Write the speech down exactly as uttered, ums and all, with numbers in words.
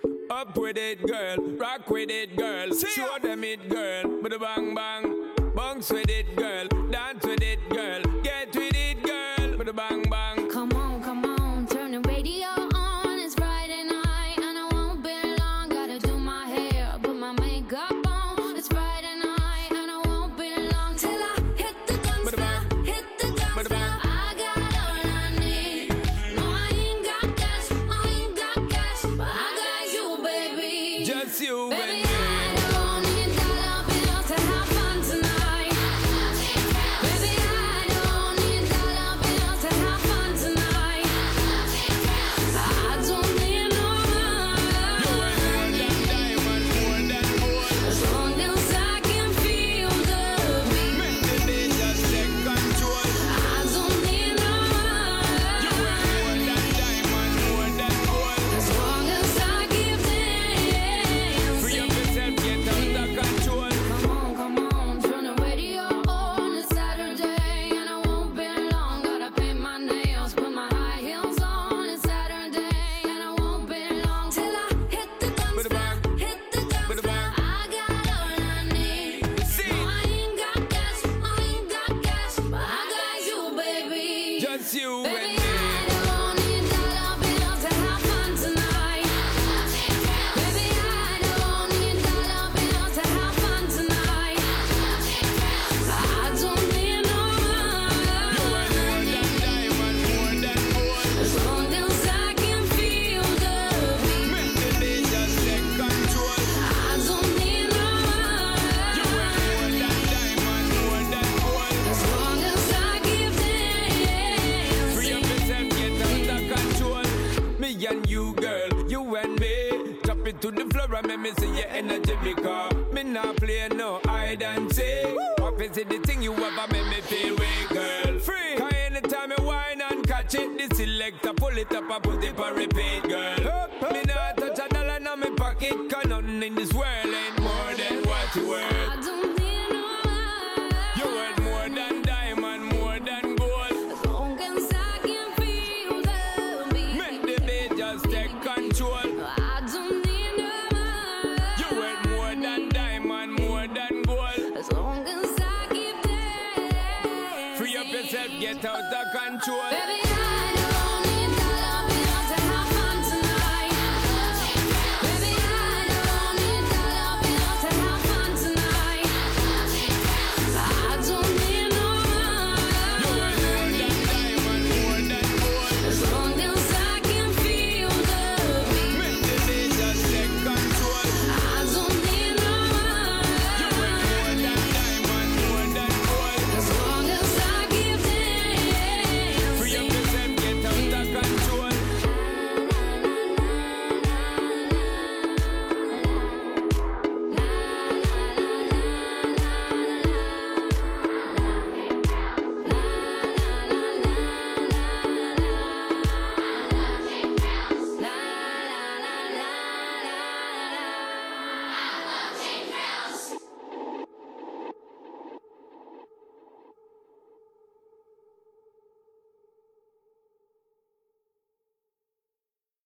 Up with it, girl. Rock with it, girl. Show them it, girl. With a bang bang. Bounce with it, girl. Dance with it, girl. Get with it, girl. With a bang bang. Come on, come on, turn the radio on. It's Friday night and I won't be long. Gotta do my hair, put my makeup on. It's Friday night and I won't be long till I hit the dance floor, hit the dance floor. I got all I need. No, I ain't got cash, I ain't got cash, but I got you, baby. Just you, baby. baby. I don't need dollar bills to have fun tonight. Baby, I don't need dollar bills to have fun tonight. I don't need no money. You are more than diamond, more than gold. As long as I can feel the beat. Make the day just take control. I don't need no money. You are more than diamond, more than gold. As long as I keep Free dancing. up yourself, get out of control. Come on, come on, turn the radio on. It's Saturday and I won't be long. Gotta paint my nails, put my high heels on. It's Saturday and I won't be long till I hit the dance With a floor, bang. hit the dance With a floor. bang. I got all I need. See. No, I ain't got cash, I ain't got cash, but I got you, baby. Just you Baby, and me. I don't need dollar bills to have fun tonight. Baby, I don't need dollar bills to have fun tonight. I don't need no You are more money. than diamond, more than gold. As long as I can feel the beat. Make the day just take control. I don't need no You are more money. than diamond, more than gold. As long as I keep Free up dancing. yourself, get out of control. Me and you, girl, you and me. Drop it to the floor and make me see your energy because me not play no hide and seek. What is it the thing you ever make me feel way, girl? Free. Cause anytime you whine and catch it, the selector pull it up and put it on repeat, girl. Me not touch a dollar in my pocket, cause nothing in this world ain't more than what you worth. I don't need no money. You worth more than diamond, more than gold. As long as I can feel the beat. Make the beat just take control. I don't need no money. You worth more than diamond, more than gold. As long as I keep dancing. Free up yourself, get out of control. Baby,